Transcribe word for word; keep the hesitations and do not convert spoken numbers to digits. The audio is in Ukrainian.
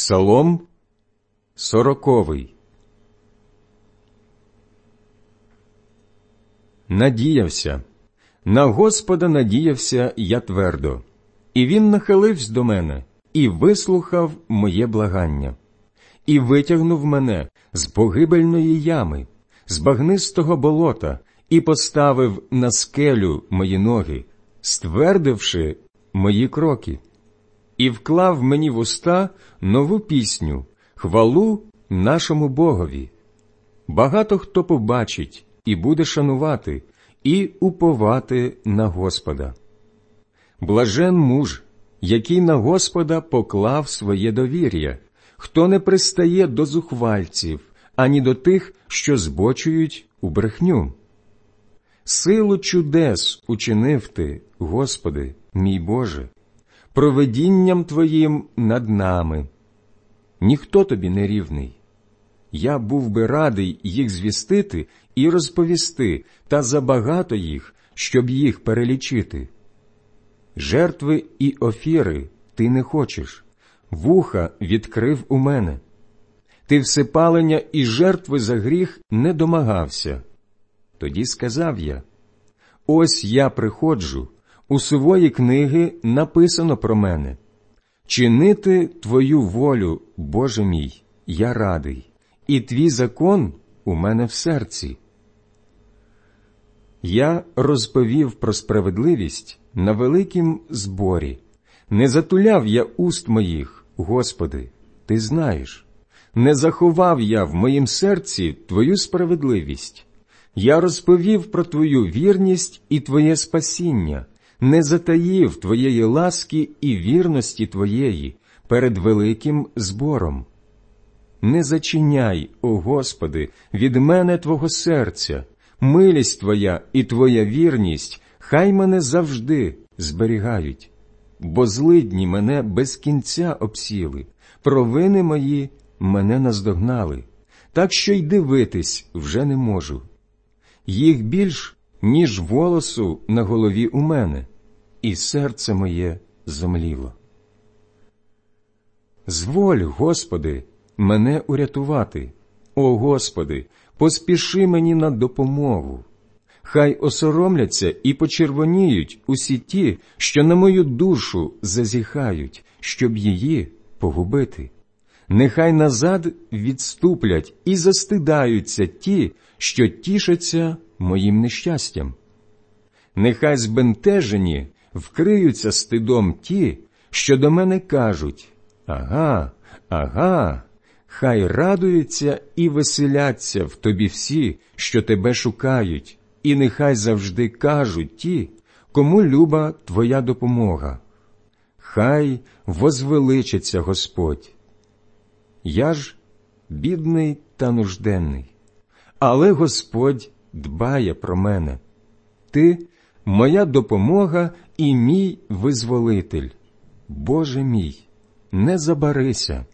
Псалом сороковий. Надіявся, на Господа надіявся я твердо, і Він нахилився до мене, і вислухав моє благання, і витягнув мене з погибельної ями, з багнистого болота, і поставив на скелю мої ноги, ствердивши мої кроки, і вклав мені в уста нову пісню, хвалу нашому Богові. Багато хто побачить і буде шанувати, і уповати на Господа. Блажен муж, який на Господа поклав своє довір'я, хто не пристає до зухвальців, ані до тих, що збочують у брехню. Силу чудес учинив ти, Господи, мій Боже, провидінням Твоїм над нами. Ніхто Тобі не рівний. Я був би радий їх звістити і розповісти, та забагато їх, щоб їх перелічити. Жертви і офіри ти не хочеш, вуха відкрив у мене. Ти всепалення і жертви за гріх не домагався. Тоді сказав я: ось я приходжу, у сувої книги написано про мене. Чинити Твою волю, Боже мій, я радий, і Твій закон у мене в серці. Я розповів про справедливість на великім зборі. Не затуляв я уст моїх, Господи, Ти знаєш. Не заховав я в моїм серці Твою справедливість. Я розповів про Твою вірність і Твоє спасіння, не затаїв Твоєї ласки і вірності Твоєї перед великим збором. Не зачиняй, о Господи, від мене Твого серця, милість Твоя і Твоя вірність хай мене завжди зберігають. Бо злидні мене без кінця обсіли, провини мої мене наздогнали, так що й дивитись вже не можу. Їх більш, ніж волосу на голові у мене, і серце моє зомліло. Зволь, Господи, мене урятувати. О Господи, поспіши мені на допомогу. Хай осоромляться і почервоніють усі ті, що на мою душу зазіхають, щоб її погубити. Нехай назад відступлять і застидаються ті, що тішаться моїм нещастям. Нехай збентежені вкриються стидом ті, що до мене кажуть: ага, ага. Хай радуються і веселяться в Тобі всі, що Тебе шукають, і нехай завжди кажуть ті, кому люба Твоя допомога. Хай возвеличиться Господь. Я ж бідний та нужденний, але Господь дбає про мене. Ти – моя допомога і мій визволитель. Боже мій, не забарися.